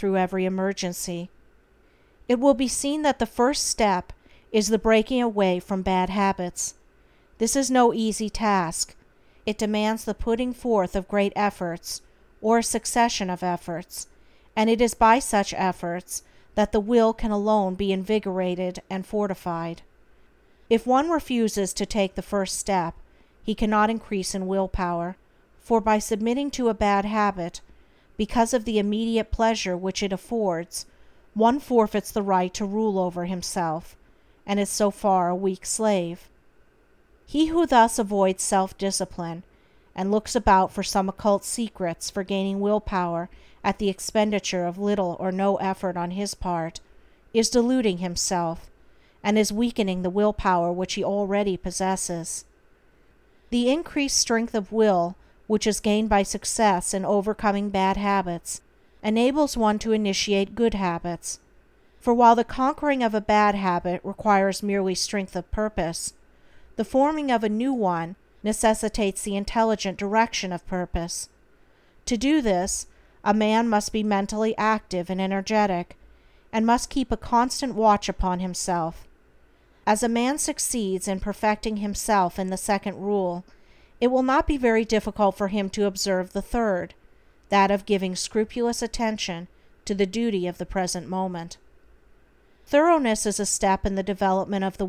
through every emergency. It will be seen that the first step is the breaking away from bad habits. This is no easy task. It demands the putting forth of great efforts, or a succession of efforts, and it is by such efforts that the will can alone be invigorated and fortified. If one refuses to take the first step, he cannot increase in will power, for by submitting to a bad habit, because of the immediate pleasure which it affords, one forfeits the right to rule over himself, and is so far a weak slave. He who thus avoids self-discipline, and looks about for some occult secrets for gaining will power at the expenditure of little or no effort on his part, is deluding himself, and is weakening the will power which he already possesses. The increased strength of will which is gained by success in overcoming bad habits enables one to initiate good habits, for while the conquering of a bad habit requires merely strength of purpose, the forming of a new one necessitates the intelligent direction of purpose. To do this, a man must be mentally active and energetic, and must keep a constant watch upon himself. As a man succeeds in perfecting himself in the second rule, it will not be very difficult for him to observe the third, that of giving scrupulous attention to the duty of the present moment. Thoroughness is a step in the development of the